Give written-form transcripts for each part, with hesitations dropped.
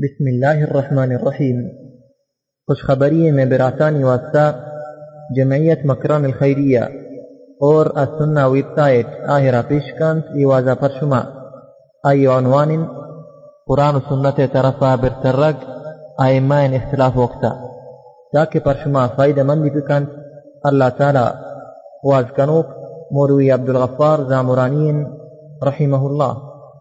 بسم اللہ الرحمن الرحیم۔ خوشخبری میں براسانی واسطہ جمعیت مکران الخیریہ اور السنہ ویب سائٹ آہرہ پیشکند ایوازہ پر شما آئی عنوان قرآن و سنت طرفہ برترگ آئمین اختلاف وقتا تاکہ پر شما فائدہ مندی بکند۔ اللہ تعالی واز کنوک مولوی عبدالغفار زامرانین رحمہ اللہ۔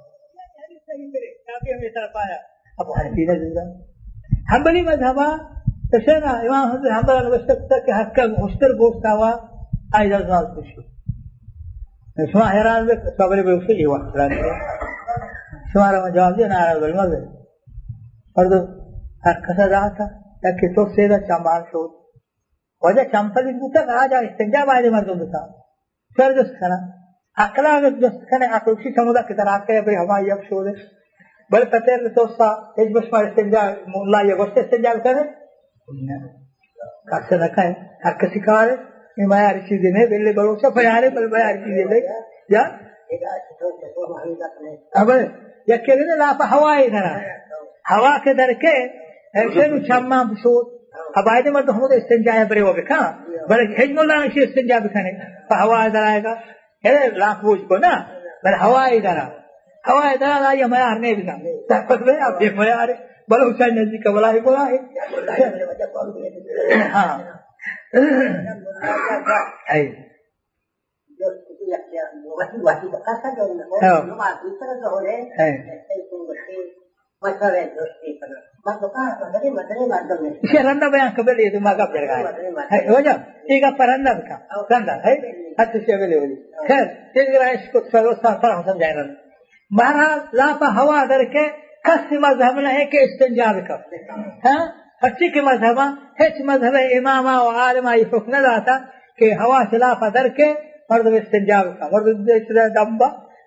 ابو حنیفہ حنبلی مذهبا تشنا امام حنبل الوسط کہ حق کا مشتر گوشت ہوا ایجاز ناز بشو شما حیران بک صبر بوشی یہ وقت شما را جواب دے نہ بالمز فرض ہر کسا جاتا کہ تو سیدھا چمبار شو وجہ چمپل بوتا آ جا استنجا بعد مردوں کا سر جس کنا عقلا جس کنا عقل کی سمجھا کہ طرح کے بھئی ہماری اب شو دے بل پتر تو سا ایج بشمار استنجا مولا یہ وقت استنجا کرے کاسے رکھا ہے ہر کسی کار ہے میں ہر چیز نہیں بلے بڑوں سے پیارے بل میں ہر چیز لے یا اب یہ کہنے لا ہوائی نہ ہوا کے در کے ایسے نو چما بشو اب آئے مرد ہم تو استنجا ہے بڑے وہ بکھا بل ہج مولا نے استنجا بکھانے ہوا ادھر آئے گا ہے لاکھ بوجھ کو نا بل ہوا ادھر ہوا ادھر آئی معیار نہیں بھی تحفظ میں آپ دیکھ معیار ہے بلو حسین نزدی کا بلا ہی بلا ہے ہاں رندہ بیان قبل یہ دماغ اب جرگا ہے ہو جا ایک آپ رندہ بکا رندہ ہے حد سے بلے ہو جی خیر تیز رائش کو فرح سمجھائے رندہ مہاراج لاپا ہوا در کے کس مذہب نہ ہے کہ استنجا بکر ہاں اچھی کے مذہب ہچ مذہب امامہ و عالمہ یہ حکم نہ لاتا کہ ہوا سے لاپا در کے مرد استنجا بکر مرد اسرائیل دمبا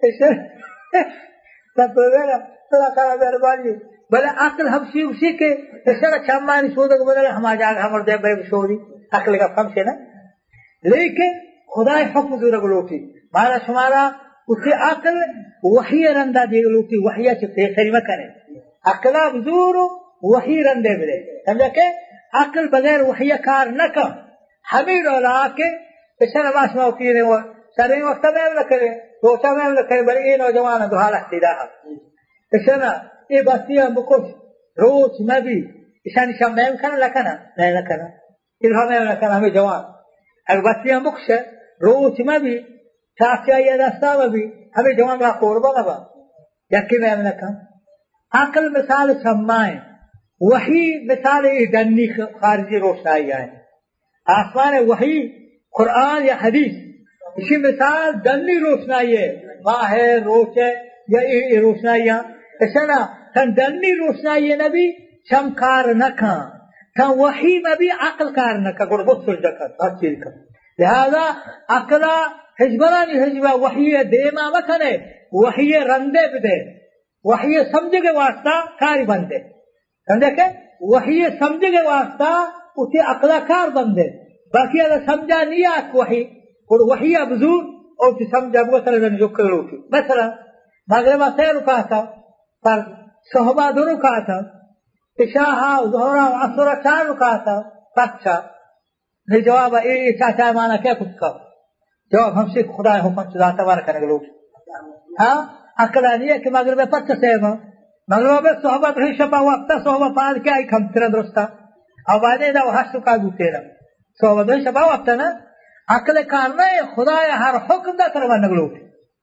سب میرا صدا کرا مہربانی بلے عقل ہمشی اسی کے اسرائیل چمانی سودک بدلے ہما جاگ ہمار دے بے بشوری عقل کا فہم سے نا لیکن خدا حکم کی رگلوٹی مارا شمارا اسی عقل وحی رندہ دے لوٹی وحیہ چکتے خیری مکنے عقلہ بزور وحی رندے بلے سمجھا کہ عقل بغیر وحیہ کار نہ کر ہمیں ڈولا کے اسے نماز موقعی وہ سرین وقت میں نہ کرے روچہ میں نہ کرے بلے یہ نوجوان دوحال احتیدہ اسے نا یہ بستیاں بکش روچ نبی اسے نشان میں کنا لکنا نہیں لکنا کلھا میں لکنا ہمیں جوان اگر بستیاں بکش روچ نبی شاکیا یا دستا بھی ہمیں جوان را قربا نبا یکی میں نے کہا عقل مثال سمائیں وحی مثال دنی خارجی روشنائی آئے آسمان وحی قرآن یا حدیث اسی مثال دنی روشنائی ہے ماہ ہے روچ ہے یا یہ روشنائی ایسا نا تن دنی روشنائی ہے نبی چمکار نکا تن وحی میں بھی عقل کار نکا گوڑ بہت سجدہ کر ہر چیز کر لہذا عقلہ حجبرانی حجبہ وحی دیما مکنے وحی رندے بدے وحی سمجھ کے واسطہ کاری بندے سمجھے کہ وحی سمجھ کے واسطہ اسے عقلہ کار بندے باقی اگر سمجھا نہیں آت وحی اور وحی ابزور اور اسے سمجھا مثلا جو کرو کی مثلا مغربہ سے رکا تھا پر صحبہ دو رکا تھا عشاء ظہرہ عصرہ چار رکا تھا پچھا نہیں جواب اے چاچا مانا کیا کچھ کا جواب ہم سے خدا حکم چلا تبارک کرنے لوگ ہاں عقل نہیں ہے کہ مغرب میں پچھا سے مغرب میں صحبت رہی شپا وقت صحبت پانچ کیا ایک ہم تیرا درستا اب آنے دا وہ حشر کا دوتے رہا صحبت رہی شپا وقت نا عقل کارنا ہے خدا ہر حکم دا تربا نگلوگ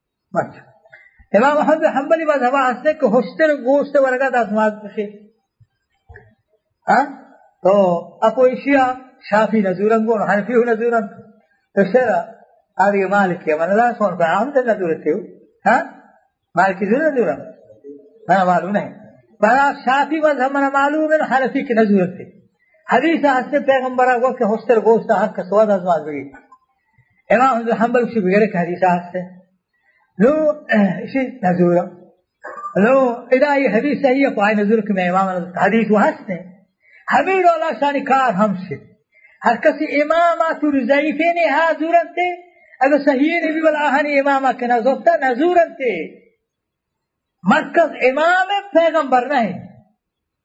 امام محمد حنبلی مذہبہ ہستے کہ ہوشتر گوشت ورگا دا سماز بشی تو اپو اشیاء شافی نزورن گون حنفی نزورن تو شیرہ آدھے مالکی ہے منہ سون پر آمد نزورتے ہو ہاں مالکی زور نزورن منہ معلوم نہیں برا شافی مذہب منہ معلوم ہے حنفی کی نزورتے حدیث ہستے پیغمبرہ گو کہ ہوشتر گوشت حق کا سواد ازماز بگی امام حنبل حنبل اسی بگرے کہ حدیث ہستے لو اسی نزورن لو ادا یہ حدیث صحیح ہے پائی نزور کہ میں امام حدیث وہ ہستے ہمیں رولا شانی کار ہم سے ہر کسی امامات رضائفین حاضورن تے اگر صحیح نبی والآہنی امامہ کے نظرتا نظورن تے مرکز امام پیغمبر نہیں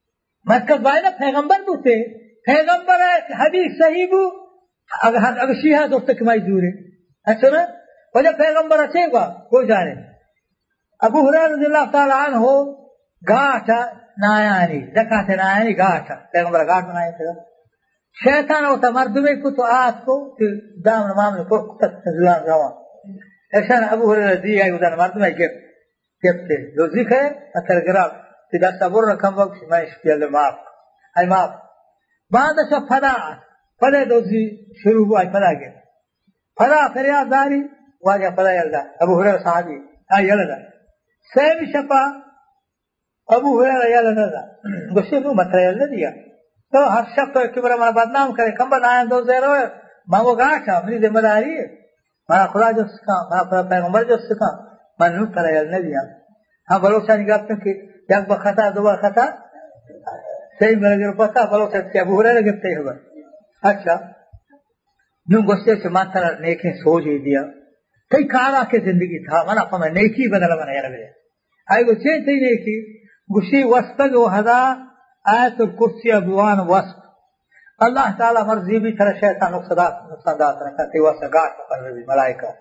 مطلب باید پیغمبر بوده پیغمبر حدیث صحیح بو اگر شیعه دوسته که مجبوره اچھا وجہ پیغمبر اچھے گا کوئی جانے ابو ہریرہ رضی اللہ تعالی عنہ گاٹا نایانی زکات نایانی گاٹا پیغمبر گاٹ بنائے تھے شیطان ہوتا مردمے کو تو آت کو دامن معاملے کو تزلان روا ایسا ابو ہریرہ رضی آئی ودان مردمے گفتے جو ذکر اتر گراب تدا صبر رکھم وقت میں اشکی اللہ معاف ای معاف بعد اشا پدا دوزی شروع ہوا ای پدا گئے پدا فریاد داری واجہ پدا یلدا ابو ہریرہ صحابی آئی یلدا سیمی شپا ابو ہریرہ یلدا گوشے نو مطرح یلدا دیا تو ہر شخص تو کبرا مانا بدنام کرے کم بد آئیں دو زیرہ ہوئے مانگو گاٹھا میری ذمہ داری ہے مانا خدا جو سکا مانا پیغمبر جو سکا من نو طرح یلدا دیا ہاں بلوچانی گفت کہ یک با خطا دو بار خطا صحیح ملگر پتا بلوچانی ابو ہریرہ گفتے ہوئے اچھا نو گوشتے سے مانا نیکیں سوچ ہی دیا کئی کارا کے زندگی تھا مانا پا میں نیکی بدل مانا یلدا دیا آئی گو چین تی نیکی گوشی وسط و حدا آیت الکرسی ابوان وسط اللہ تعالی مرضی بھی طرح شیطان نقصان دات رکھا تی وسط گاٹ پر بھی ملائکہ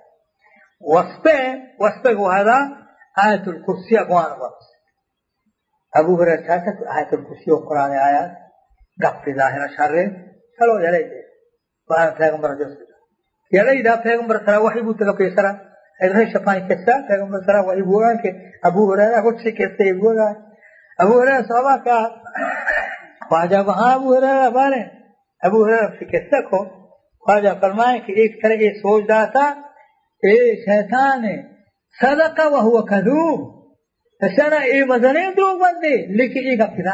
وسط و حدا آیت الکرسی ابوان وسط ابو ہریرہ چاہتا کہ آیت الکرسی و قرآن آیات گفت ظاہرہ شر چلو جلے دے قرآن پیغمبر جو سکتا یلی دا پیغمبر سرا وحی بوتا گا پیسرا ادھر شفائی کسا پیغمبر سرا وحی بوگا کہ ابو ہریرہ کچھ سے کستے بوگا ابو ہریرہ صحابہ کا خواجہ وہاں ابو ہریرہ بارے ابو ہریرہ سے کسا کو خواجہ فرمائے کہ ایک طرح یہ سوچ رہا تھا اے شیطان صدقہ وہو کذوب ایسا نا اے وزنے دروگ بندے لیکن ایک اپنا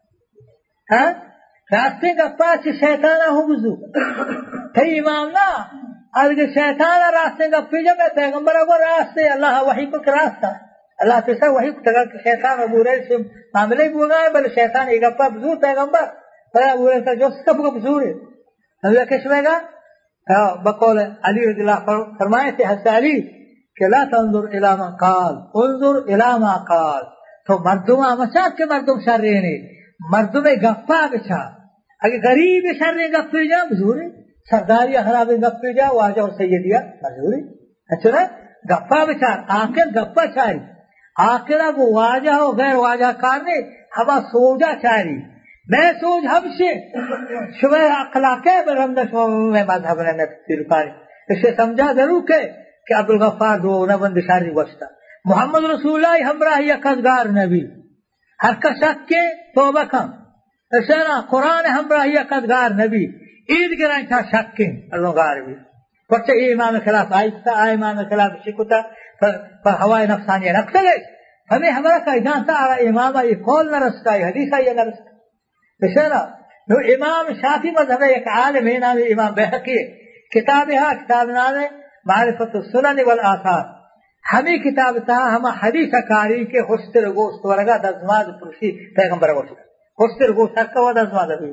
ہاں راستے کا پاس شیطانہ ہو بزو تھی امام نا اگر شیطانہ راستے کا پیجا میں پیغمبر کو راستے اللہ وحی کو راستہ اللہ پیسا وحی کو تگا کہ شیطان ابو ہریرہ سے معاملے بوگا ہے بل شیطان ایک اپنا بزور پیغمبر پر ابو ہریرہ جو سب کو بزور ہے نبی کشمے گا بقول علی رضی اللہ فرمائے تھے حضرت علی کہ لا تنظر الى من قال انظر الى ما قال تو مردم آمچاک کے مردم شر رہنے مردم گفا بچا اگر غریب شر رہے گفے جا بزوری سرداری خراب گفے جا واجہ اور سیدیہ بزوری اچھا نا گفا بچا آخر گفا چاری آخر وہ واجہ ہو غیر واجہ کارنے ہوا سوجا چاری میں سوج ہم سے شبہ اخلاق ہے برحمدہ شبہ میں مذہب نے تفسیر پاری اس سے سمجھا ضرور کہ عبدالغفار دو نبند شاری وشتا محمد رسول اللہ ہمراہی اقدگار نبی ہر کا شک کے توبہ کم اسینا قرآن ہمراہی اقدگار نبی عید گرائیں تھا شک کے ارنگار بھی پرچہ یہ امام خلاف آئیتا آئے امام خلاف شکتا پر ہوائے نفسانی نقصہ گئے ہمیں ہمارا کا جانتا آرہا امامہ یہ قول نہ رسکا یہ حدیثہ یہ نہ رسکا اسینا امام شافی مذہب ایک عالم ہے نام امام بحقی کتاب ہے کتاب نام ہے معرفت السنن والآثار ہمیں کتاب تھا ہم حدیث کاری کے حسر گوشت ورگا دزماد پرشی پیغمبر گوشت حسر گوشت حقا و دزماد ابھی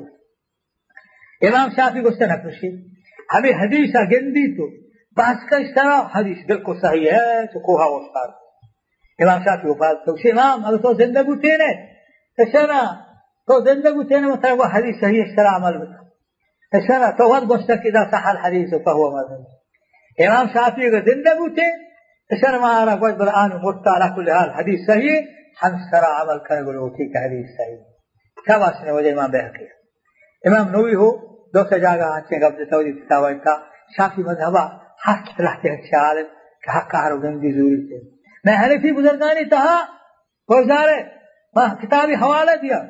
امام شافی گوشت نہ پرشی ہمیں حدیث گندی تو بحث کا اس طرح حدیث بالکل صحیح ہے تو کوہا وستار امام شافی کو بات تو امام اگر تو زندگی تینے ایسا تو زندگی تینے مطلب وہ حدیث صحیح اس طرح عمل بتا ایسا تو وقت گوشت کہ اذا صح الحدیث فهو مذہب امام شافعی کا زندگی تھے اسر مہارا کوئی برآن مرتا علا کل حال حدیث صحیح ہم سرا عمل کرے گلو ٹھیک ہے حدیث صحیح کیا واسطے وجہ امام بحقی امام نووی ہو دوسرے جگہ آنچیں گفت توجہ کتابہ کا شافعی مذہبہ حق رہتے اچھے عالم کہ حق کہارو گندی ضروری تھے میں حنفی بزرگانی تہا گزارے کتابی حوالہ دیا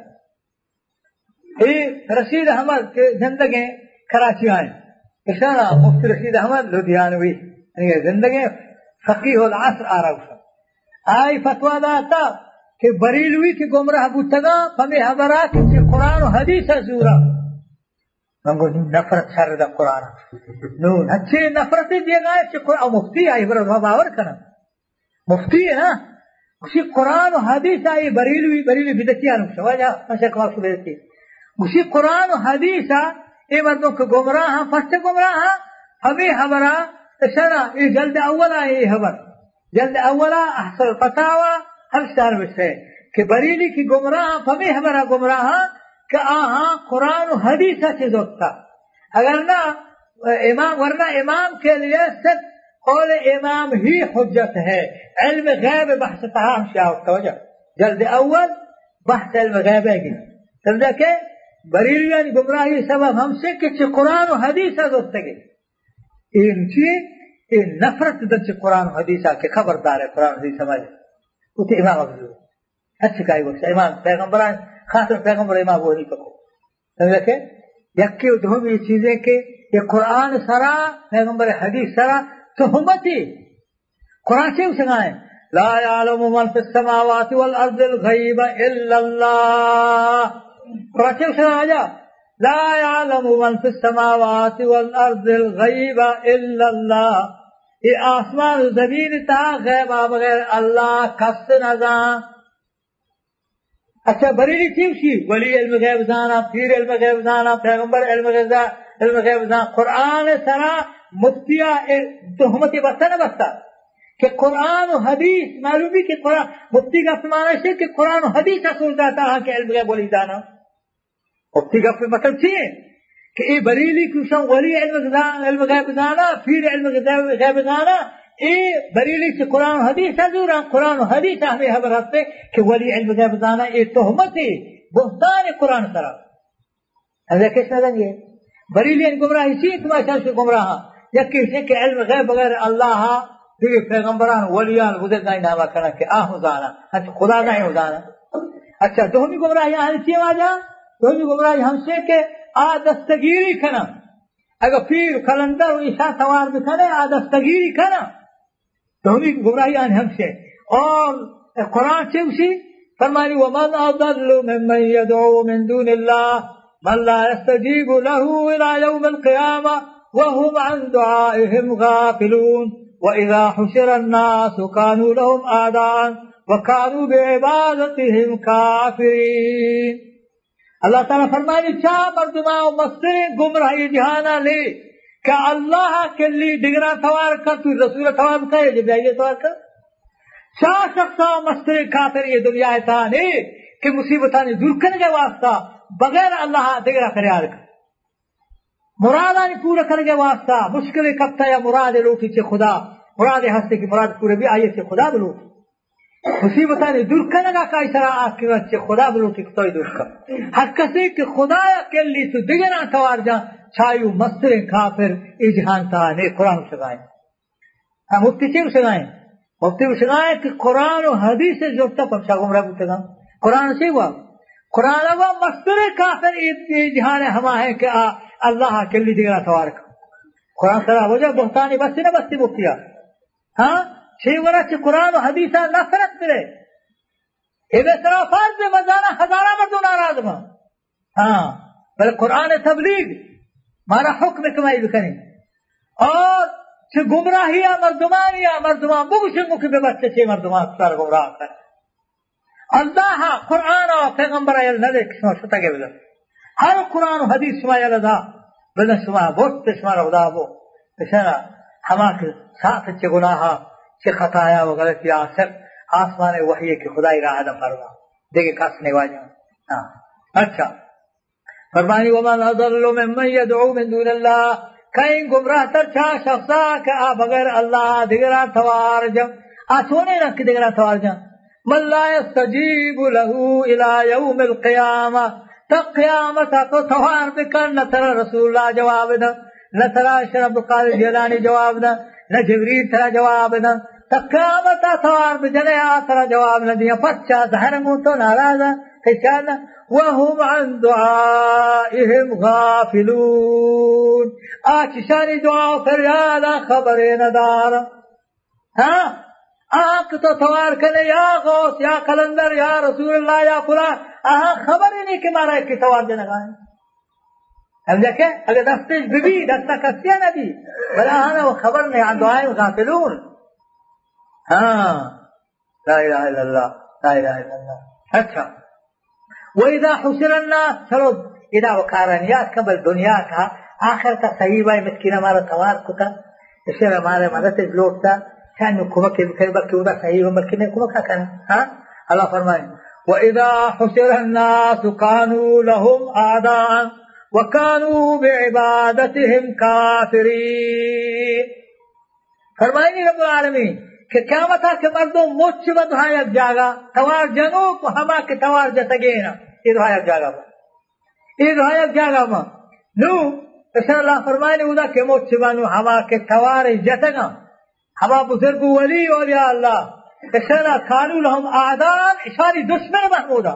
رشید احمد کے زندگی کراچی آئیں اشارہ مفتی رشید احمد لدھیانوی زندگی فقیہ العصر آرہا آئی فتوہ داتا کہ بریلوی کی گمراہ بودتگا فمی حضرات کی قرآن و حدیث زورا منگو نفرت شر دا قرآن نون اچھے نفرتی دیے گئے کہ قرآن مفتی آئی برد باور کرنا مفتی ہے نا اسی قرآن و حدیث آئی بریلوی بدتیانو شواجہ مشک واقع بدتی اسی قرآن و حدیث اے مردوں کو گمراہ فرس گمراہ ہمیں خبرہ اشارہ یہ جلد اولا یہ خبر جلد اولا احسن الفتاوى ہم شہر میں سے کہ بریلی کی گمراہ ہمیں ہمارا گمراہ کہ آہاں قرآن و حدیث سے زوتا اگر نہ امام ورنہ امام کے لیے صرف قول امام ہی حجت ہے. علم غیب بحث تہام شاہ توجہ جلد اول بحث علم غیب ہے گی سمجھا کہ بریلیان گمراہی سبب ہم سے کہ قرآن و حدیث دوستگی ان کی نفرت در قرآن و حدیث کے خبردار ہے. قرآن و حدیث سمجھ وہ تو امام ابو اچھی کائی وقت امام پیغمبران خاصر پیغمبر امام وہ نہیں پکو سمجھا کہ یکی دھوم یہ چیزیں کہ یہ قرآن سرا پیغمبر حدیث سرا تہمتی قرآن سے سنائیں لا يعلم من في السماوات والارض الغیب الا اللہ. قرآن سے سنا جا لا يعلم من في السماوات والارض الغیب الا اللہ. یہ آسمان و زمین تا غیبہ بغیر اللہ کس نظام. اچھا بریلی تیوشی ولی علم غیب زانا پیر علم غیب زانا پیغمبر علم غیب زانا. قرآن سرا مفتیہ تہمتی بستا نہ بستا کہ قرآن و حدیث معلومی کہ قرآن مفتی کا معنی ہے کہ قرآن و حدیث اصول داتا ہے کہ علم غیب ولی دانا. مفتی کا مطلب چیئے کہ یہ بریلی کیوشن ولی علم غیب زانا پیر علم غیب زانا یہ بریلی سے قرآن و حدیث حضورا قرآن و حدیث ہمیں خبر ہستے کہ ولی علم غیب زانا یہ تہمتی بہتان قرآن سرا. حضرت کس میں دیں گے بریلی گمراہی چیئے تمہارے سے گمراہ یکی سے کہ علم غیب بغیر اللہ دیکھے پیغمبران ولیان بزرگ نہیں نامہ کرنا کہ آہ زانا اچھا خدا نہیں ہو زانا. اچھا دومی گمراہی آنے چیئے واجہ دومی گمراہی ہم سے کہ دستگیری کنا اگر پیر کلندر و عیسیٰ سوار بکنے دستگیری کنا دومی گمراہی آنے ہم سے. اور قرآن سے اسی فرمانی ومن اضل ممن يدعو من دون الله من لا يستجيب له الى يوم القيامة وهم عن دعائهم غافلون وإذا حشر الناس كانوا لهم أعداء وكانوا بعبادتهم كافرين. اللہ تعالیٰ فرمانی چاہ مردماں و مسترین گمراہی جہانا لے کہ اللہ کے لیے ڈگرہ توار کر تو رسول توار کر جب جائیے توار کر چاہ شخصا مسترین کافر یہ دنیا اتانے کہ مصیبتانی دور کرنے کے واسطہ بغیر اللہ ڈگرہ فریاد کر مرادانی پورا کرنے کے واسطہ مشکل کبتا یا مراد لوٹی چے خدا مراد ہستے کی مراد پورے بھی آئیے چے خدا بلوٹی مصیبتانی دور کرنے کا کائی طرح آخرت چے خدا بلوٹی کتوئی دور کر ہر کسی کہ خدا کے لیے تو دیگران توار جان چھائیو مسترین کافر ای جہان تانے قرآن سگائیں. مفتی چیو سگائیں مفتی سگائیں کہ قرآن و حدیث سے جوڑتا پرچا گمراہ بوتے گا قرآن سے ہوا قرآن ہوا مسترین کافر ای جہان ہما ہے کہ اللہ کے لیے دیگران توار کر قرآن سرا ہو جا بہتانی بستی نہ بستی مفتیا ہاں چھ ورہ قرآن و حدیثہ نفرت کرے اے سرا فرض مزانہ ہزارہ مردوں ناراض ماں ہاں بل قرآن تبلیغ مارا حکم کمائی بکنی اور چھ گمراہیا مردمان بگوشن مکی بے بچے چھ مردمان سار گمراہ کر اللہ قرآن و پیغمبر ایل ندے کسما شتا گے بلد ہر قرآن و حدیث شما ایل دا بلد شما بوت شما رغدا بو بشنا ہما کے ساتھ چھ گناہا چھ خطایا و غلطی آسر آسمان وحی کی خدای راہ دا فرما دیکھے کسنے واجہ اچھا فرمانی ومن اضل ممن يدعو من دون اللہ کہیں گمراہ تر چھا شخصا کہ بغیر اللہ دیگرہ توار جم سونے رکھ دیگرہ توار جم من لا يستجیب له الى یوم القیامہ تب قیامت کو توار بکر نہ ترى رسول اللہ جواب دا نہ ترى شرف القادر جیلانی جواب دا نہ جبریل ترى جواب دا تب قیامت توار بجنے ترى جواب نہ دیا پچا ظاہر منہ تو ناراضا کہچانا وهم عن دعائهم غافلون آچشانی دعا فریادا خبر ندار ہاں آنکھ تو توار کرنے یا غوث یا قلندر یا رسول اللہ یا فلان خبر ہی نہیں کہ مارا ایک کی توار دینا گائیں اب دیکھیں اگر دستش بھی دستہ کسیا نبی بلا ہانا وہ خبر نہیں عن دعائهم غافلون ہاں لا الہ الا اللہ لا الہ الا اللہ اچھا وَإِذَا حُسِرَ النَّاسِ چلو اذا وقارنیات قبل دنیا کا آخر کا صحیح بائی مسکین ہمارا توار کتا اس لیے ہمارے مدد لوٹتا چاہنے کمک بکر بکی اوڑا صحیح و مسکین کمک کرنا ہاں اللہ فرمائے وَإِذَا حُشِرَ النَّاسُ كَانُوا لَهُمْ أَعْدَاءً وَكَانُوا بِعِبَادَتِهِمْ كَافِرِينَ. فرمائیں رب العالمین کہ قیامت کے مردوں مجھ بدھا یک جاگا توار جنو کو ہما کے توار جتگینا یہ دھا یک جاگا با یہ دھا یک جاگا با نو رسول اللہ فرمائیں اودا کہ مجھ بنو ہما کے توار جتگا ہما بزرگ ولی اولیاء اللہ رسول کانو لهم اعدان اشاری دشمن محمودا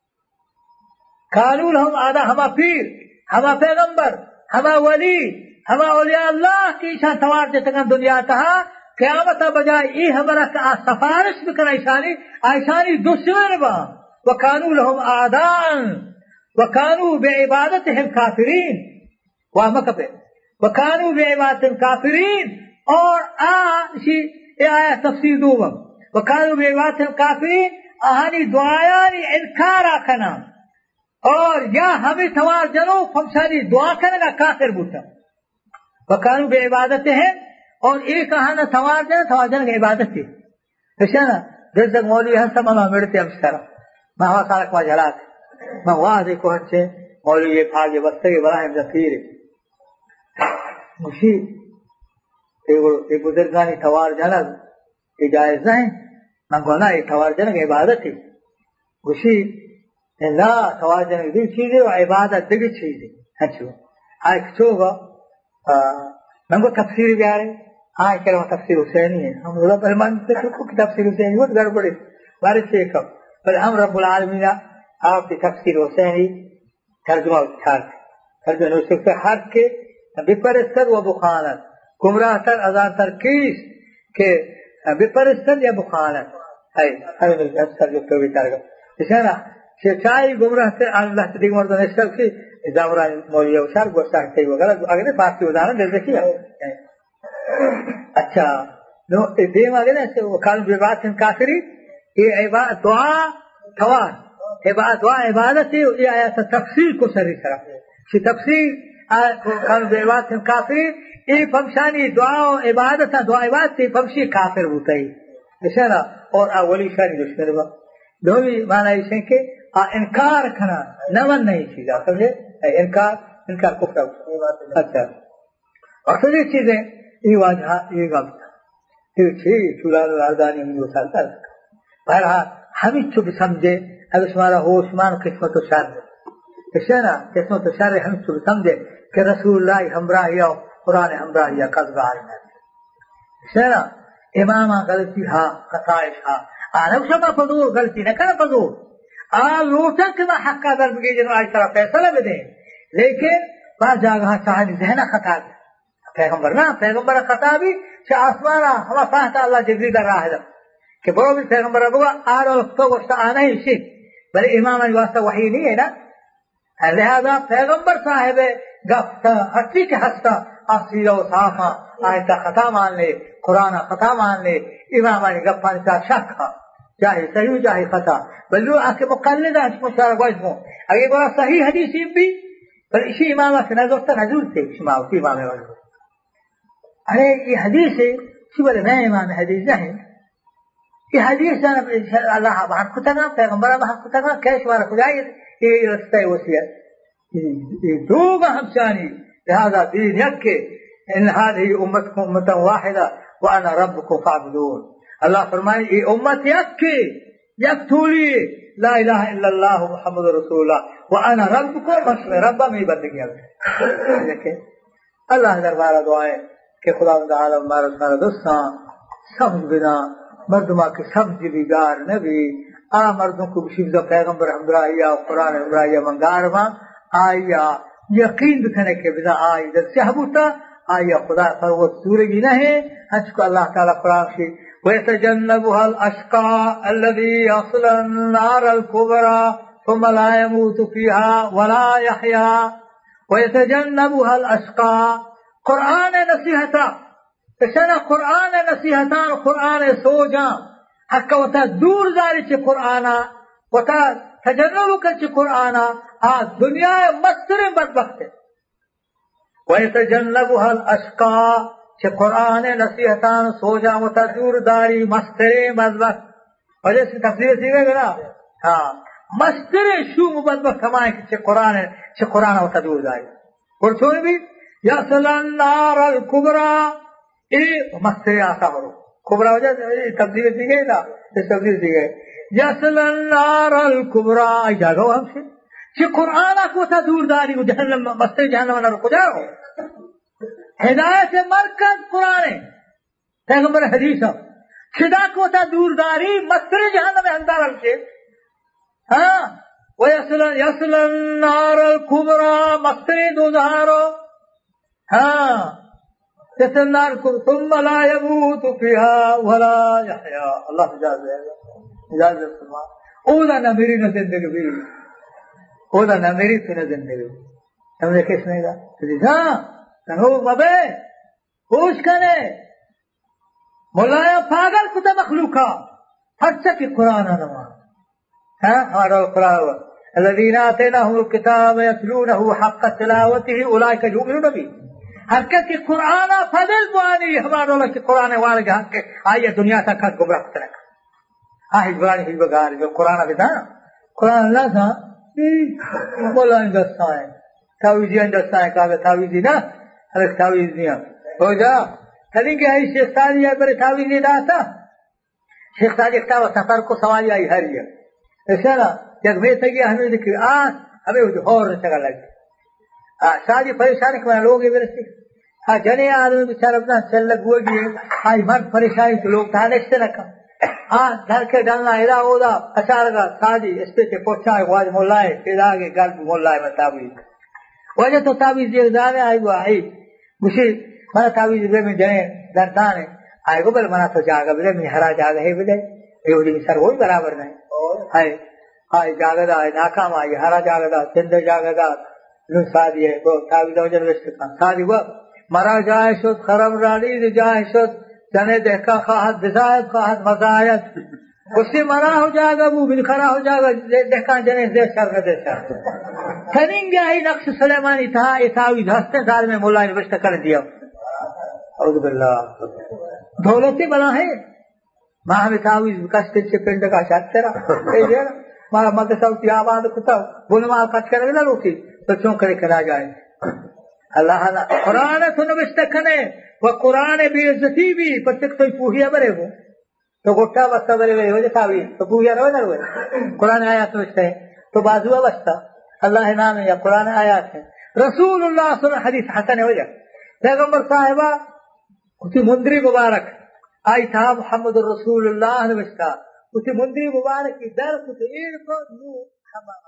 کانو لهم اعدان ہما پیر ہما پیغمبر ہما ولی ہما اولیاء اللہ کی ایشان توار جتگا دنیا تہا قیامت بجائے ای ہمارا سفارش بکنا ایشانی دشمن با وکانو لهم اعدان وکانو بعبادتهم کافرین وامکہ وکانو بعبادتهم کافرین اور آیا تفسیر دوم وکانو بعبادتهم کافرین آہانی دعایانی انکار آکنا اور یا ہمیں توار جنو فمشانی دعا کرنا کافر بوتا وکانو بعبادتهم اور ایک کہانا توار جن کی عبادت تھی ہے نا جس تک مولوی ہنسا ماما مڑتے ہم سارا ماما سارک ما جلات ما واضح کو ہنسے مولوی یہ پھاگے بستے براہم ذخیر مشی ایک بزرگانی توار جنگ یہ جائز نہیں من گونا ایک توار جن کی عبادت تھی مشی لا توار جن دی چیز ہے و عبادت دی چیز ہے ہنچو آئے کچھوگا من کو تفسیر بھی آ رہے کہنا تفسیر حسینی ہے ہم رضا پہلمان سے چکو کی تفسیر حسینی بہت گڑبڑی بارش سے کم پر ہم رب العالمین آپ کی تفسیر حسینی ترجمہ اچھار ترجمہ نوشک سے حد کے بپرستر و بخانت گمراہ تر ازان تر کیس کہ بپرستر یا بخانت ہے ہمیں اکثر جو کوئی ترگا اس ہے نا شاہی گمراہ تر اللہ تدیگ مردن اشتر کی زامران مولیہ وشار گوشتاک تی وغیرہ اگر فارسی ودانا دل دیکھی ہے اچھا نو دیم آگے نا وکانو بعبادتهم کافرین یہ عبادت دعا توار دعا عبادت ہے یہ آیات تفسیر کو سری سرا شی تفسیر وکانو بعبادتهم کافرین یہ فمشانی دعا عبادت دعا عبادت فمشی کافر ہوتا ہے اشارہ اور اولی شانی دشمن با دومی معنی اس ہے کہ انکار کرنا نمن نہیں چیزا سمجھے انکار کفر اچھا اور سبھی چیزیں یہ واجہ یہ غلط پھر چھ چولان الردانی ہم وسالتا رکھا بہرحال ہمیں چپ سمجھے اگر تمہارا ہوش مان قسمت و شر ہے نا قسمت و شر ہم چپ سمجھے کہ رسول اللہ ہمراہیا قرآن ہمراہیا قصد عالم ہے نا امامہ غلطی ہاں خطائش ہاں آنو شما فضول غلطی نہ کرنا فضول لوٹا کہ میں حقا در بگی جنو آج طرح فیصلہ بھی دیں لیکن بعض جاگہ چاہنی ذہنہ خطا بھی پیغمبر نا پیغمبر خطا بھی چاہ آسمانا ہما فاہتا اللہ جبری در راہ دم کہ برو بھی پیغمبر ربگا آرہ وقتا وقتا آنا ہی شک بلے امام واسطہ وحی نہیں ہے نا لہذا پیغمبر صاحب گفتا ہستی کے ہستا آسیرہ و صحافہ آیتا خطا مان لے قرآن خطا مان لے امامانی گفانی تا شک چاہے صحیح چاہے خطا بلو آکے مقلدہ اس مشارہ گوشت ہوں اگر بڑا صحیح حدیثی بھی بل اسی امامہ سے نظر تک حضور تھے اسی امامہ والے ارے یہ حدیث ہے اسی بلے میں امام حدیث نہیں یہ حدیث اللہ بہت کتنا پیغمبرہ بہت کتنا کیش وارا خدای یہ رستہ وسیعت یہ دو ہم شانی لہذا دین یک کے ان هذه امتكم امة واحدة وانا ربكم فاعبدون اللہ فرمائے یہ امت یک تولی لا الہ الا اللہ محمد رسول اللہ وانا ربکم مشروع ربا میں بندگی ہے اللہ دربارہ دعائیں کہ خدا عالم مارا دوستاں سمجھ بنا مردمہ کے سمجھ بگار نبی مردوں کو بشیفظ پیغمبر ہمراہیہ قرآن ہمراہیہ منگار ماں آیا یقین بکھنے کے بنا آئی در صحبوتا آیا خدا فروت سورگی نہیں ہنچ کو اللہ تعالیٰ قرآن شی وَيَتَجَنَّبُهَا الْأَشْقَى الَّذِي يَصْلَى النَّارَ الْكُبْرَى ثُمَّ لَا يَمُوتُ فِيهَا وَلَا يَحْيَا وَيَتَجَنَّبُهَا الْأَشْقَى قرآن نصیحتا اشنا قرآن نصیحتان قرآن سوجا حق وتا دور داری چه قرآنا وتا تجنب کر چه قرآنا دنیا مستر بدبخت وَيَتَجَنَّبُهَا الْأَشْقَى چه قرآن نصیحتان سوجا وتا دور داری مستر بدبخت وجہ سے تفسیر سیوے گا مستر شو مبدبخ ہمائے کہ چھ قرآن و تدور دائی اور چھوڑے بھی یصل النار الکبرى مستر آسا ہو کبرا وجہ تبدیل دی گئی نا اس تبدیل دی گئی یصل النار الکبرى جاگو ہم سے چھ قرآن کو تدور داری کو جہنم مستر جہنم نہ رکو جاؤ ہدایت مرکز قرآن پیغمبر حدیث خدا کو تدور داری مستر جہنم اندر ہم سے ويصل النار الكبرى مستر دوزارو يصل النار ثم لا يموت فيها ولا يحيا الله اجازت فرما اولا نہ میری نہ زندگی میری اولا نہ میری تو نہ زندگی سمجھے کس نے کہا کہو بابے ہوش کرے مولایا پاگل کتا مخلوقا ہر کی قرآن نما هذا القرآن الذين آتيناهم الكتاب يتلونه حق تلاوته أولئك يؤمنون به حرکت کی قرآن فضل بوانی ہمارا اللہ کی قرآن والے کے حق کے آئیے دنیا تک حق گمراہ کرنے کا آہی برانی ہی بگاری جو قرآن بھی تھا قرآن اللہ تھا مولا اندستان تاویزی اندستان کہا تاویزی نا حلق تاویز نیا ہو جا کلیں گے آئی شیخ سادی ہے برے تاویزی دا تھا شیخ سادی اختار سفر کو سوالی آئی ہر یہ ایسا نا جب میں تگی ہمیں دیکھیں ہمیں وہ اور چگا لگی شادی پریشانی کے بنا لوگ برسی جنے آدمی بیچارہ اپنا چل لگو گی آج مرد پریشانی تو لوگ تھا نکستے نکا گھر کے ڈالنا ادا اودا اچار کا شادی اس پہ سے پہنچا ہے واج مولائے پھر آگے گھر پہ مولائے میں تابیز وجہ تو تابیز یہ دانے آئی وہ آئی مجھے منا تابیز میں جنے دردان ہے آئے گو بل منا تو جاگا بلے میں ہرا جاگا ہے بلے یہ وجہ سر وہی برابر نہیں ہے آئی جاگدا ہے ناکام آئی ہرا جاگدا چند جاگدا نو سادی ہے وہ تابیز وجہ رشتکان سادی وہ مرا جائے شد خرم رانی جائے شد جنے دیکھا خواہد بزائد خواہد مزایت اسی مرا ہو جائے گا وہ بل خرا ہو جائے گا دیکھا جنے دے شر دے شر تنین گیا ہی نقش سلیمانی تھا یہ تاویز ہستے سال میں مولا نے بشتہ کر دیا اعوذ باللہ دولتی بنا ہے ماں ہمیں تاویز کشتے سے پنڈ کا شاید تیرا ماں مدرسہ ہوتی آباد کتا بولے ماں کچھ کرے نہ روٹی تو چونکڑے کرا جائے اللہ قرآن تو نوشتہ کنے و قرآن بے عزتی بھی پتک تو پوہیا برے ہو تو گٹا بستا برے ہوئے ہو جتا بھی تو پوہیا روئے نہ روئے قرآن آیات نوشتہ ہے تو بازوہ بستا اللہ نام ہے یا قرآن آیات ہے رسول اللہ صلی اللہ علیہ وسلم حدیث حسن ہو جائے پیغمبر صاحبہ اسی مندری مبارک آئی تھا محمد رسول اللہ نوشتہ اسی مندری مبارک کی در کچھ ایر کو نو حمامت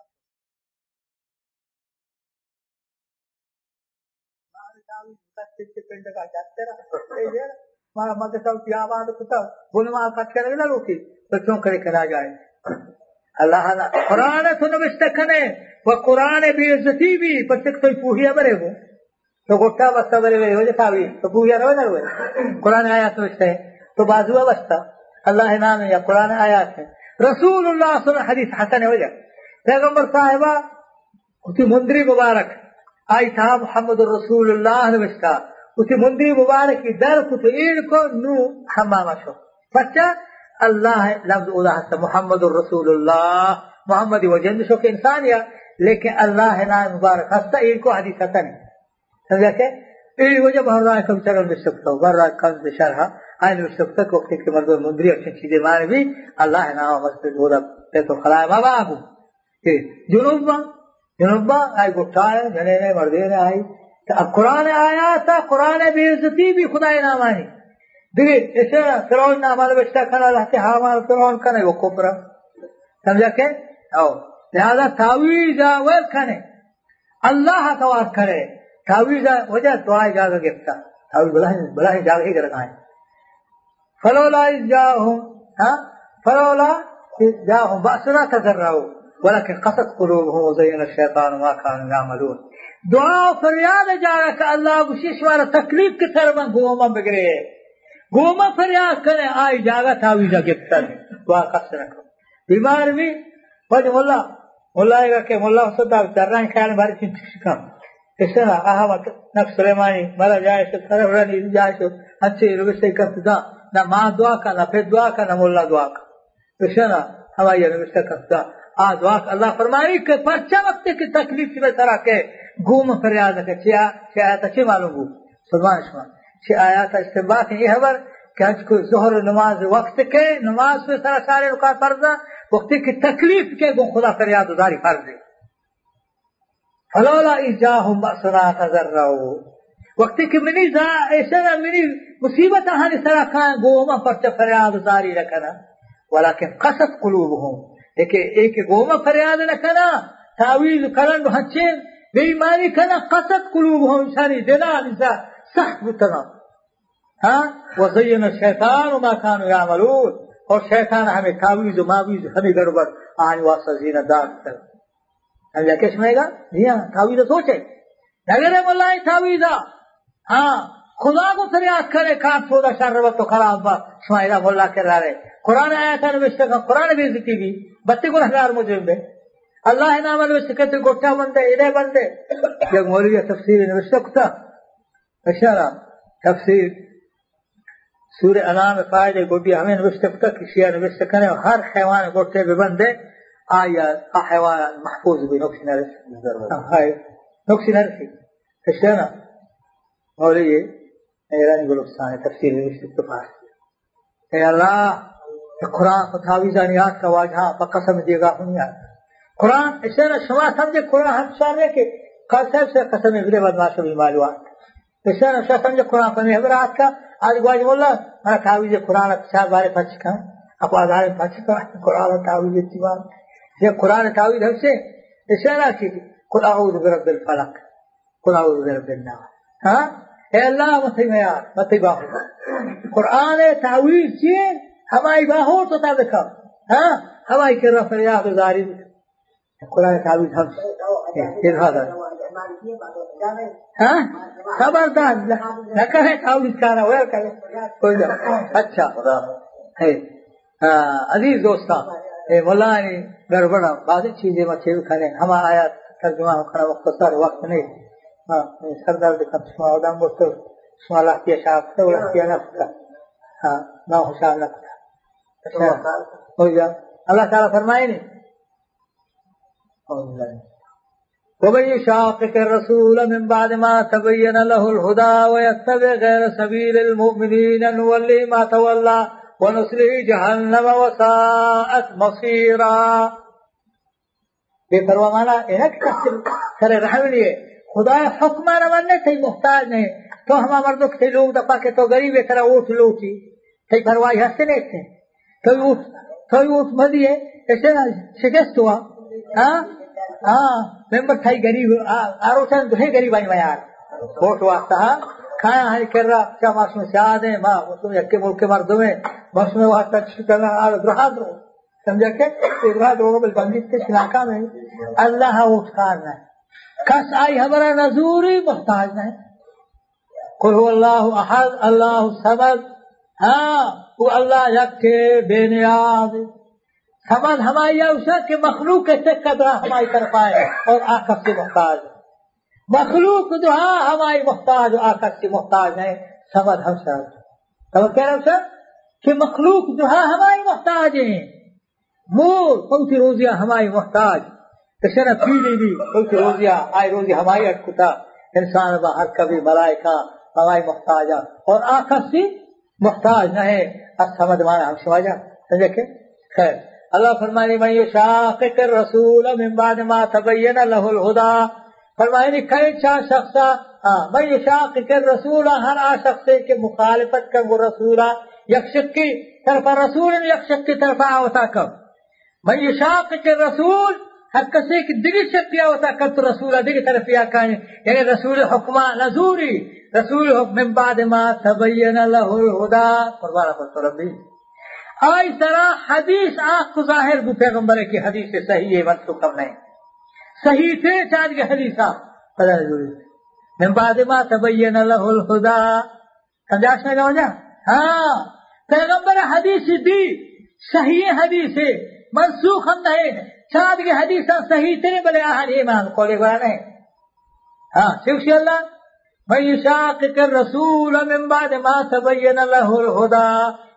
پنڈ کا چاہتے ماں مدرسہ ہوتی آباد کتا بولے ماں کچھ کرے نہ روٹی تو چونکڑے کرا جائے اللہ قرآن تو نوشتہ کنے و قرآن بے عزتی بھی پتک تو پوہیا برے ہو تو گٹا بستا برے ہوئے ہو جتا بھی تو پوہیا روئے نہ روئے قرآن آیات نوشتہ ہے تو بازوہ بستا اللہ نام ہے یا قرآن آیات ہے رسول اللہ صلی اللہ علیہ وسلم حدیث حسن ہو جائے پیغمبر صاحبہ اسی مندری مبارک آئی تھا محمد رسول اللہ نوشتہ اسی مندری مبارک کی در کچھ ایر کو نو حمامہ شو بچہ اللہ لفظ اولا حسن محمد رسول اللہ محمد وجند شو کہ انسان یا لیکن اللہ نام مبارک ہستا ایر کو حدیث حسن ہے سمجھا کہ ایر وجہ بہر رائے کم چگل مشتکتا ہو بہر رائے کم بشرحا آئین مشتکتا کو وقت کے مردوں مندری اچھی چیزیں مانے بھی اللہ نام مسجد اولا پیتو خلائے مبابو جنوبا آئی گٹھا ہے جنے نے مردے نے آئی اب قرآن آیا تھا قرآن بے عزتی بھی خدا نام آنی دیکھیں اسے فرعون نام آنے بچتا کھنا رہتے ہاں فرعون کھنے وہ کفر سمجھا کہ لہذا تاویزہ ویل کھنے اللہ توار کھنے تاویزہ وجہ دعائی جاگہ گفتا تاویز بلا ہی جاگہ ہی کرنا ہے فلولا جاہم بأسنا تذرہو ولكن قصد قلوبهم وزين الشيطان ما كانوا يعملون دعا فریاد جا رہا کہ اللہ بشیش وارا تکلیف کی طرح من گوما بگرے گوما فریاد کرے آئی جاگا تاویزہ گفتا دعا قصد رکھو بیمار بھی وجہ ملا ہے کہ ملا صدا در رہا ہے خیال باری چین شکم اس طرح احمد نفس سلیمانی ملا جائے سے طرف رہنی جائے سے اچھے روشتے کرتا نہ ماں دعا کا نہ پھر دعا کا نہ ملا دعا کا اس طرح ہماری روشتے کرتا آج واقع اللہ فرمائی کہ پرچہ وقت کی تکلیف میں طرح کے گوم فریاد کے چیا آیات اچھی معلوم ہو سلمان شما چی آیات استنباط یہ خبر کہ آج کوئی ظہر نماز وقت کے نماز میں سارے رکعت فرض وقت کی تکلیف کے گو خدا فریاد ازاری فرض ہے فلولا ایجاہم بأسنا تضرعوا وقت کی منی ایسا منی مصیبت آہانی سرا کھائیں گوما پرچہ فریاد ازاری رکھنا ولیکن قصد قلوبهم ایک گوما فریاد رکھنا تعویز کرن بہنچین بے ایمانی کنا قصد قلوبهم انسانی دلال انسان سخت بتنا وزین الشیطان وما كانوا يعملون اور شیطان ہمیں تعویز و معویز ہمیں گڑبڑ آنی واسطہ زینت دار کر ہم کیا سمجھے گا جی ہاں تعویذ سوچے نگر ملائی تعویذ خدا کو فریاد کرے کان سودا شر و تو خراب با شمائلہ مولا کر رہے قرآن آیا تھا نوشتے کا قرآن بھی ذکی بھی بتے کو ہزار مجرم دے اللہ نام نوشتے کہتے گوٹا بندے ادھے بندے جب مولوی تفسیر نوشتے کتا اشارہ تفسیر سورہ انعام فائدے گوٹی ہمیں نوشتے کتا کسی نوشتے کرے ہر حیوان گوٹے بھی بندے آیا حیوان محفوظ بھی نقص نرسی نقص نرسی اشارہ مولوی ایرانی بلوستان تفسیر نوشتے کتا اے اللہ قرآن کو تعویذانیات کا واجہاں قسم دے گا ہوں قرآن اسے نہ شما سمجھے قرآن ہم سامنے کے قسم سے قسم ابن بدماش بھی معلومات اسے نہ شما سمجھے قرآن پر محبرات کا آج گواج مولا میں تعویذ قرآن اچھا بارے پچھ کا آپ آدھار پچھ کا قرآن تعویذ اتبار یہ قرآن تعویذ ہم سے اسے نہ کی قل اعوذ برب الفلق قل اعوذ برب الناس ہاں اے اللہ متی میں یار متی باہو قرآن تعویذ چیئے ہماری باہو تو تا دکھا ہاں ہماری کر رہا فریاد ازاری قرآن تعویذ ہم ارہادہ ہاں خبردار نہ کہے تعویذ کہنا ہویا کہے کوئی جا اچھا عزیز دوستان مولا گڑبڑا بعض چیزیں مچھے کھانے ہم آیا ترجمہ کھانا مختصر وقت نہیں سردار دکھا شما آدم بولتے شما لحظیہ شاہد سے لحظیہ نفس کا نا خوشحال نفس ہو جا اللہ تعالیٰ فرمائے نہیں وَمَن يُشَاقِقِ الرَّسُولَ مِن بَعْدِ مَا تَبَيَّنَ لَهُ الْهُدَى وَيَتَّبِعْ غَيْرَ سَبِيلِ الْمُؤْمِنِينَ نُوَلِّهِ مَا تَوَلَّى وَنُصْلِهِ جَهَنَّمَ وَسَاءَتْ مَصِيرًا بے پرواہ مانا انہیں کرے رحم لیے خدا حکمہ نہ ماننے تھی محتاج نہیں تو ہم مردوں کے لوگ دفعہ کے تو غریب ہے طرح اٹھ لوٹی تھی پرواہی ہنستے نہیں تھے تو اٹھ مدیے ایسے شکست ہوا ممبر تھا غریب آروچن دہے غریب آئی یار ووٹ واسطہ کھانا ہائی کر رہا کیا مارس میں سیاد ہے ماں تم یکے ملک کے مردوں میں مارس میں وہاں تک کرنا درہاد رو سمجھا کہ درہاد ہوگا بل بندیت کے علاقہ میں اللہ اٹھ کارنا ہے کس آئی ہمارا نظوری محتاج نہیں قل هو اللہ احد اللہ الصمد وہ اللہ یکے بے نیاز سمجھ ہماری اوسا کہ مخلوق سے قدرہ ہماری طرف آئے اور آکس سے محتاج مخلوق دعا ہماری محتاج اور آکس سے محتاج نہیں سمجھ ہم سر سمجھ کہہ رہا ہوں کہ مخلوق دعا ہماری محتاج ہیں مور پوتی روزیاں ہماری محتاج کسی نے پیلی بھی پوتی روزیاں آئی روزی ہماری اٹکتا انسان باہر کبھی ملائکہ ہماری محتاج اور آکس سے محتاج نہیں سمجھ مانا ہم سمجھا سمجھے کہ خیر اللہ فرمائے من یشاقق الرسول من بعد ما تبین له الهدى فرمائے کئی چار شخصا من یشاقق الرسول ہر شخص کے مخالفت کر وہ رسولہ یک شخص کی طرف رسول یک شخص کی طرف آوتا کر من یشاقق الرسول ہر کسی کی دیگر شخص آوتا کر تو رسولہ دیگر طرف یا کہنے یعنی رسول حکمہ نزوری رسول حکم من بعد ما تبین له الهدى قربانہ پر ربی آئی طرح حدیث آنکھ کو ظاہر کو پیغمبر کی حدیث صحیح ہے منسوخ نہیں صحیح تھے چاند کے حدیثہ پتہ ضروری من بعد ما تبین له الهدى سمجھاش نہیں گا ہاں پیغمبر حدیث دی صحیح حدیث ہے منسوخ ہم نہیں چاند کے حدیثہ صحیح تھے بلے آہر ایمان قولے گوڑا نہیں ہاں شکشی اللہ من یشاقق الرسول من بعد ما تبین له الهدى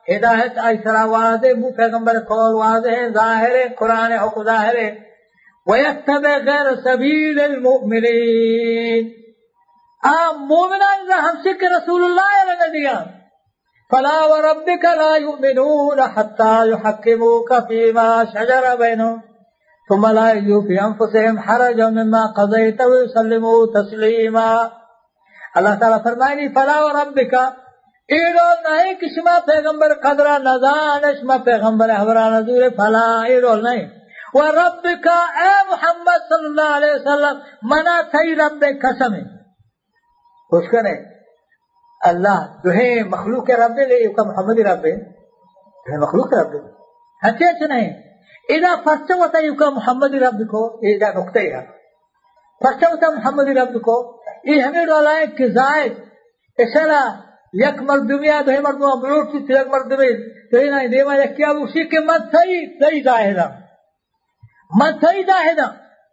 ہدایت ایسرا واضح بو پیغمبر قول واضح ہے ظاہر ہے قرآن حق ظاہر ہے وَيَتَّبِعْ غَيْرَ سَبِيلِ الْمُؤْمِنِينَ مومنان اذا ہم سے کہ رسول اللہ علیہ دیا فَلَا وَرَبِّكَ لَا يُؤْمِنُونَ حَتَّى يُحَكِّمُوكَ فِي مَا شَجَرَ بَيْنَهُمْ ثُمَّ لَا يَجِدُوا فِي أَنفُسِهِمْ حَرَجًا مِّمَّا قَضَيْتَ وَيُسَلِّمُوا تَسْلِيمًا. اللہ تعالیٰ فرمائنی فَلَا وَرَبِّكَ ایرول نہیں کہ شما پیغمبر قدرہ نزان شما پیغمبر حبرہ نزور فلا ایرول نہیں وَرَبِّكَ اے محمد صلی اللہ علیہ وسلم منا تھی رب قسم ہے خوش کرے اللہ دوہے مخلوق رب لے کا محمد رب ہے مخلوق رب ہچے اچھا نہیں اذا فرچہ ہوتا ہے کا محمد رب کو اذا نقطہ ہے فرچہ ہوتا محمد رب کو یہ ہمیں رولائے کہ زائد اشارہ یک مردمیہ دوہے مردمیہ بلوٹ کی یک مردمیہ دوہے نہیں دیما یک کیا اسی کے مد صحیح ظاہدہ مد صحیح ظاہدہ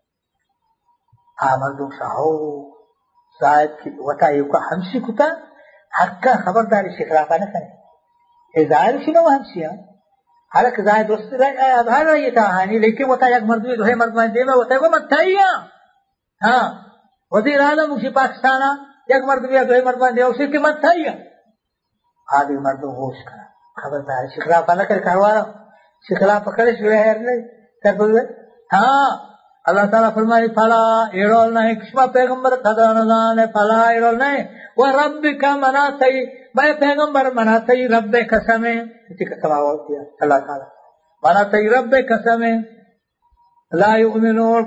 مردم ساہو زائد کی وطایو کا ہمشی کتا حقا خبرداری شکرافہ نہ کریں یہ ظاہر شنو ہمشی ہے حالک زائد رسط اظہار رہی تھا لیکن وطا یک مردمیہ دوہے مردمیہ دیما وطایو کا مد صحیح ہاں وزیر اعظم اسی پاکستانہ یک مردمیہ دوہے مردمیہ دیما اسی کے مد صحیح آدھی مردوں ہوش کرا خبردار شکلافہ نہ کر کاروارا شکلافہ کرے شوئے ہے نہیں کر بولے ہاں اللہ تعالیٰ فرمائی فلا ایرول نہیں کشما پیغمبر قدر نظان ہے فلا ایرول نہیں وَرَبِّكَ منا تی میں پیغمبر منا تی رب قسم ہے اسی قسم آواز دیا اللہ تعالیٰ منا تی رب قسم ہے لا يؤمنون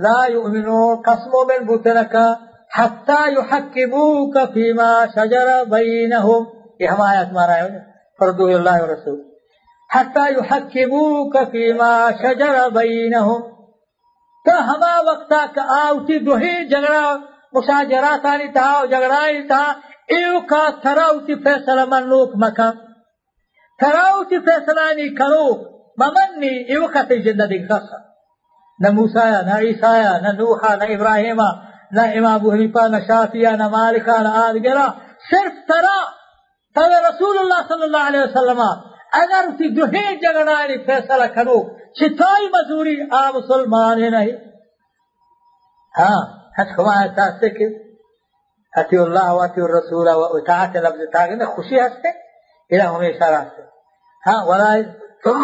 قسموا من بطنك حتى يحكموك فيما شجر بينهم یہ ہم آیات مارا ہے فردو اللہ و رسول حتی یحکموک فیما شجر بینہم تو ہما وقتا کہ آوتی دوہی جگڑا مشاجرات آنی تھا جگڑائی تھا ایو کا تراوتی فیصلہ منوک مکم تراوتی فیصلہ آنی کنوک ممنی ایو کا تی زندگی خاصا نہ موسیٰ نہ عیسیٰ نہ نوحا نہ ابراہیم نہ امام ابو حنیفہ نہ شافعیہ نہ مالکہ نہ آدگرہ صرف ترا تو رسول اللہ صلی اللہ علیہ وسلم اگر تی دوہی جگڑانی فیصلہ کرو چھتائی مزوری آ مسلمان ہے نہیں ہاں حس ہمارے ساتھ سے کہ اتی اللہ و اتی الرسول و اطاعت لفظ تاغی میں خوشی ہستے الہ ہمیشہ راستے ہاں ولا ثم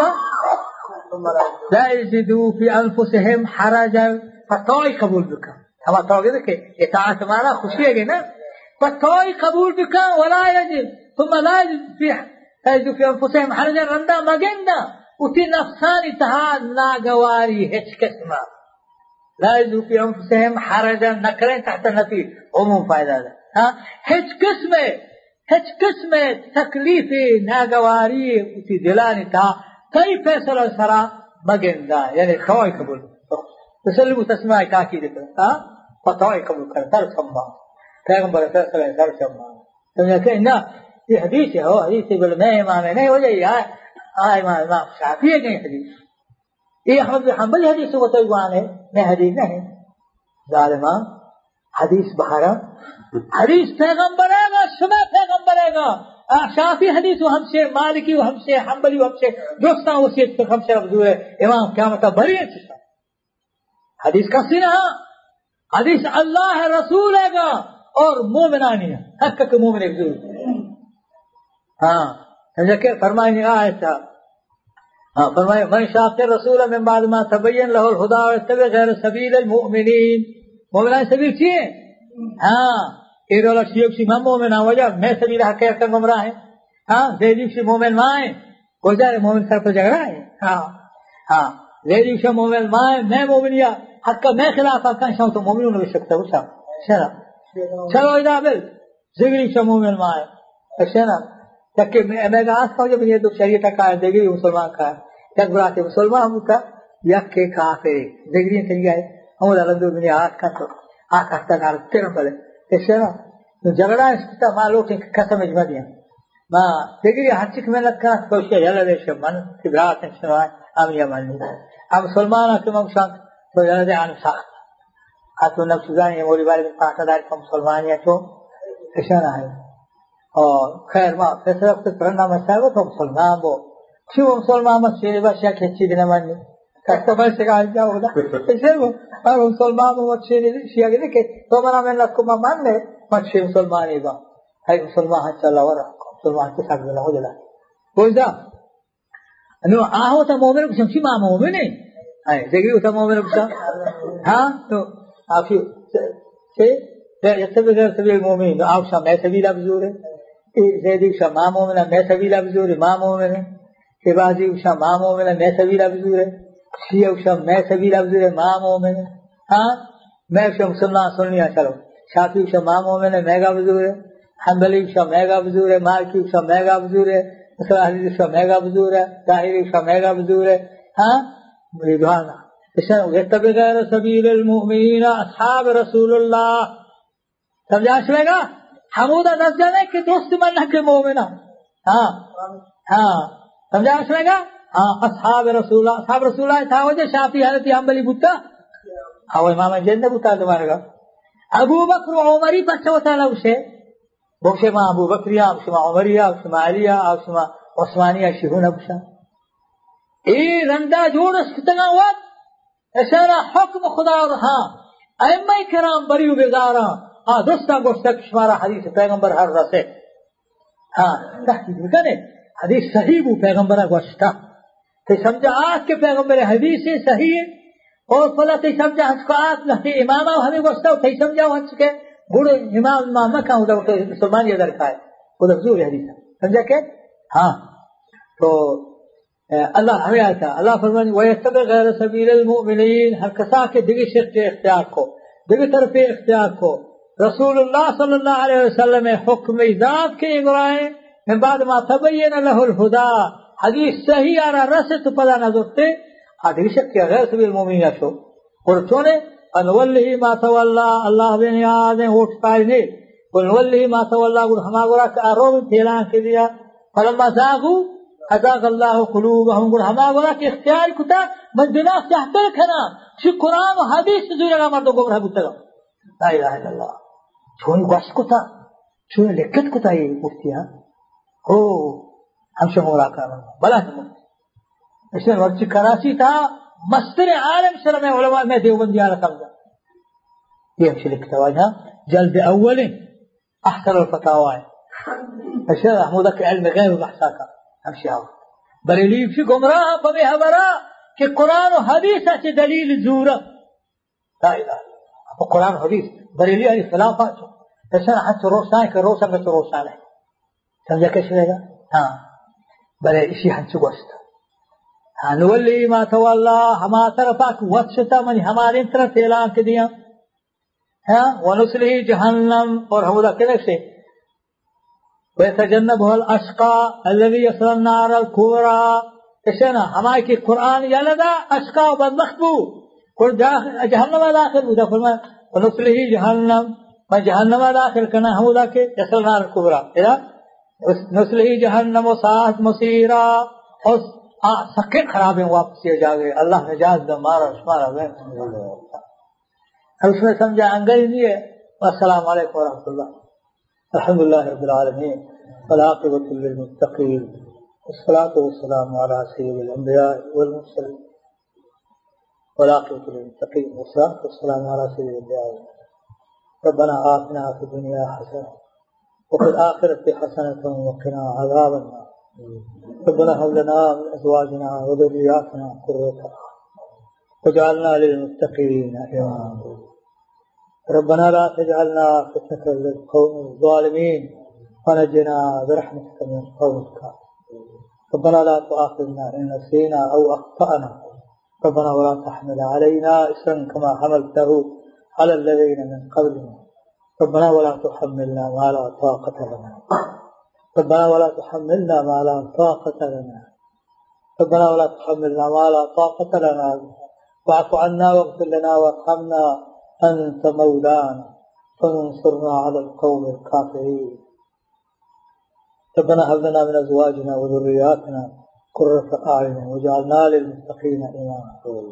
لا يجدوا في انفسهم حرجا فتوئی قبول بکا ہما توگی دیکھے اطاعت مانا خوشی ہے گی نا فتوئی قبول بکا ولا يجد ثم لا يجد في انفسهم حرجا رندا مگندا اتی نفسانی تہا ناگواری ہچ قسمہ لا يجد في انفسهم حرجا نکریں تحت نفی عموم فائدہ دا ہچ قسم تکلیف ناگواری اتی دلانی تہا کئی فیصلہ سرا مگندا یعنی توئی قبول تسلم تسمع کاکی دیکھتا فتوئی قبول کر در سمبا پیغمبر فیصلہ در سمبا سمجھا کہ نا یہ حدیث ہے حدیث سے بولے میں امام نہیں ہو جائے امام شافعی ہے نہیں حدیث یہ احمد بن حنبل حدیث کو تو ہے میں حدیث نہیں ظالمان حدیث بہارا حدیث پیغمبر ہے گا شمع پیغمبر ہے گا شافعی حدیث ہم سے مالکی ہم سے حنبلی ہم سے دوستاں وصیت ہم سے رفض ہے امام قیامت بری ہے حدیث کا سینہ حدیث اللہ رسول ہے گا اور مومنانی ہے حق کے مومن ایک ضرور ہاں ذکر فرمائیں آیت ہاں فرمائے من شاق الرسول من بعد ما تبین له الهدى واتبع غیر سبیل المؤمنین مومنان سبیل چیئے ہاں ایرولہ شیوک سی من مومن وجہ میں سبیل حق ہے گمراہ ہے ہاں زیدیک سی مومن مائیں کوئی جائے مومن سر پر جھگڑا ہے ہاں زیدیک سی مومن مائیں میں مومنیا حق کا میں خلاف حق کا شاہوں تو مومنوں نے بشکتا ہے چلو اذا بل زیدیک سی مومن مائیں اچھا تک میں گا آس کھاؤں جب یہ تو شریعت کا دیگری مسلمان کا یک برات مسلمان ہم کا یک کے کافر دیگری چلی گئے ہم الحمد للہ آس کا تو آکاستا نال تیرا پڑے ایسے نا جھگڑا اسکتا ماں لوگ قسم اجمع دیا ماں دیگری ہر چک محنت کا کوشش یلا دے شمان کبرات شنوائے ہم یہ مانی ہم مسلمان کے منشان تو یلا دے آن ساخت آتو نفس زانی مولی بارے میں پاکدار کا مسلمان یا تو ایسا نہ ہے اور خیر ما فیصلہ وقت پرنا مسائل تو مسلمان بو کیوں مسلمان مسئلے باشا کھچی دینا مانی کسٹمر سے کہا جاؤ گا اسے وہ اور مسلمان وہ مسئلے شیعہ کے کہ تو منا میں لکو مان لے مسئلے مسلمان ہی با ہے مسلمان چلا ورا مسلمان کے ساتھ ملا ہو جلا بوجھا انو آہو تا مومن کو شمشی ما مومن ہے دیکھیے تا مومن کو ہاں تو آفی سے يتبع غير سبيل المؤمنين أو شام ما سبيل أبزوره زيدي شام ما مؤمن ما سبيل أبزوره ما مؤمن كبازي شام ما مؤمن ما سبيل أبزوره شيعة شام ما سبيل أبزوره ما مؤمن ها ما شام سنة چلو شافعي شام ما مؤمن ما أبزوره حنبلي شام ما أبزوره مالكي شام ما أبزوره مسلم شام ما أبزوره ظاهري شام ما أبزوره ها رضوانا يتبع غير سبيل المؤمنين أصحاب رسول الله سمجھا چلے گا حمودہ دس جانے کہ دوست من کے مومنہ ہاں ہاں سمجھا چلے گا ہاں اصحاب رسول اللہ تھا وجہ شافعی حضرت حنبلی بوتا ہاں امام جن بوتا تمہارے گا ابو بکر و عمری پر چوتا لو سے بوشے ما ابو بکریہ شما عمریہ شما علیہ شما عثمانیہ شہون ابشا ای رندہ جوڑ ستنا وقت اشارہ حکم خدا رہا ائمہ کرام بریو بیدارا دوستا گوشتا کشمارا حدیث پیغمبر ہر رسے ہاں تحقیق بکنے حدیث صحیح بو پیغمبرہ گوشتا تی سمجھا آت کے پیغمبر حدیث صحیح ہے اور فلا تی سمجھا ہنس کو آت نحتی امامہ ہمیں گوشتا تی سمجھا ہنس کے بڑے امام مکہ ہوں دا مسلمان یہ در کھائے وہ لفظور حدیث سمجھا کہ ہاں تو اللہ ہمیں آتا اللہ فرمانی وَيَتَّبِعْ غَيْرَ سَبِيلِ الْمُؤْمِنِينَ ہر کسا کے دیگی شرط اختیار کو دیگی طرف اختیار کو رسول اللہ صلی اللہ علیہ وسلم حکم ذات کے اگرائیں من بعد ما تبین له الهدى حدیث صحیح آرہ رسے تو پدا نظرتے حدیث شکیہ غیر سبیل المومنین شو اور چونے انواللہ ما تولا اللہ بین یادیں ہوٹ پائنے انواللہ ما تولا ہما گورا کہ آروب پھیلان کے دیا فلما زاغو ازاغ اللہ قلوبہم ہما گورا کہ اختیار کتا من بنا سہتر کھنا چی قرآن و حدیث زوری گا مردوں گمراہ بتا گا لا الہ الا اللہ چون گوش کتا چون لکت کتا یہ مفتی ہو ہم شمورا کرنا بلا ہے مفتی اس نے ورچی کراچی تھا مستر عالم سلم علماء میں دیوبندی آرہ سمجھا یہ ہمشہ لکھتا واجہ جلد اول احسن الفتاوائے اشیاء احمودہ کے علم غیر بحثا کا ہمشہ آو بریلیف شی گمراہ پمی حبرا کہ قرآن و حدیث سے دلیل زورا لا الہ قرآن حدیث بریلی علی فلاں پاچو ایسا حد روشن ہے کہ روشن میں تو روشن ہے سمجھا کیسے رہے گا ہاں بلے اسی حد سے گوشتا ہاں نولی ما تولا ہما طرفاک وچتا منی ہمارے طرف اعلان کے دیا ہاں ونسلی جہنم اور حمودہ کنے سے ویتجنبہ الاشقا الذي يصل النار الكبرى ایسے نا ہمارے کی قرآن یلدا اشقا و بدبختبو اور جہنم داخل ہوتا فرمایا ونسلہ جہنم میں جہنم داخل کرنا ہمودا کے یصل نار کبرا نسلہ جہنم و ساعت مسیرہ اور سکے خراب ہیں واپس یہ جاگے اللہ نجات دے مارا شمارا اس میں سمجھا انگریزی ہے السلام علیکم ورحمۃ اللہ الحمدللہ رب العالمین والعاقبۃ للمتقین والصلاة والسلام علی سید الانبیاء والمرسلین والعاقبۃ للمتقین والصلاة والسلام علی سید الانبیاء ربنا آتنا فی الدنیا حسنہ وفی الآخرة حسنة وقنا عذاب النار ربنا هب لنا من ازواجنا وذرياتنا قرة اعين واجعلنا للمتقين اماما ربنا لا تجعلنا فتنة للقوم الظالمين ونجنا برحمتك من القوم الكافرين ربنا لا تؤاخذنا ان نسينا او اخطأنا ربنا ولا تحمل علينا إصرا كما حملته على الذين من قبلنا ربنا ولا تحملنا ما لا طاقة لنا ربنا ولا تحملنا ما لا طاقة لنا ربنا ولا تحملنا ما لا طاقة لنا واعف عنا واغفر لنا وارحمنا أنت مولانا فانصرنا على القوم الكافرين ربنا هب لنا من أزواجنا وذرياتنا قرة أعين واجعلنا للمتقين إماما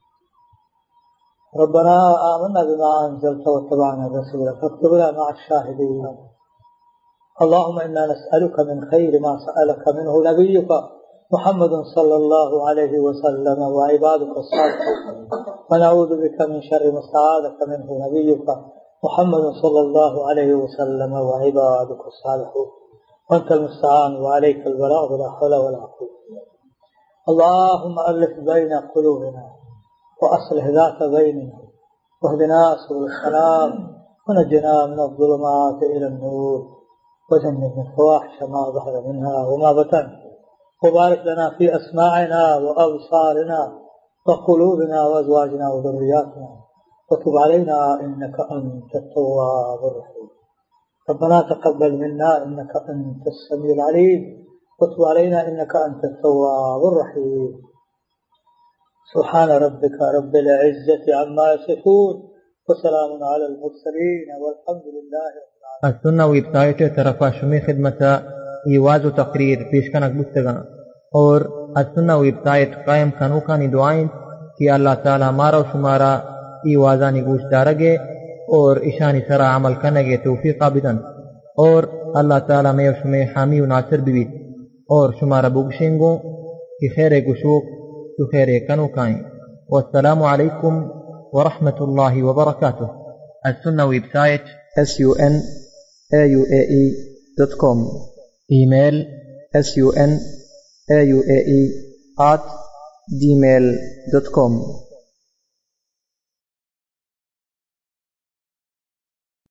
ربنا آمنا بما أنزلت واتبعنا الرسول فاكتبنا مع الشاهدين اللهم إنا نسألك من خير ما سألك منه نبيك محمد صلى الله عليه وسلم وعبادك الصالحون، ونعوذ بك من شر ما استعاذك منه نبيك محمد صلى الله عليه وسلم وعبادك الصالحون، وأنت المستعان وعليك البلاغ ولا حول ولا قوة. اللهم ألف بين قلوبنا وأصلح ذات بيننا، واهدنا سبل السلام، ونجنا من الظلمات إلى النور، وجنبنا الفواحش ما ظهر منها وما بطن، وبارك لنا في أسماعنا وأبصارنا وقلوبنا وأزواجنا وذرياتنا، وتب علينا إنك أنت التواب الرحيم. ربنا تقبل منا إنك أنت السميع العليم، وتب علينا إنك أنت التواب الرحيم. سبحان ربك رب العزة عما يصفون، وسلام على المرسلين، والحمد لله رب العالمين. السنة ویبسائٹ طرفا شمی خدمت ایواز و تقریر پیشکنک بستگاں اور السنة ویبسائٹ قائم کنوکانی دعائیں کہ اللہ تعالی ہمارا و شمارا ایوازانی گوش دارگے اور اشانی سرا عمل کنگے توفیق بدن، اور اللہ تعالی میں و شمی حامی و ناصر بیوید اور شمارا بگشنگوں کہ خیر گشوک تو خیر کنوکائیں. والسلام علیکم ورحمة الله وبركاته. السنة ويبسايت sunauae.com. إيميل sunauae@gmail.com.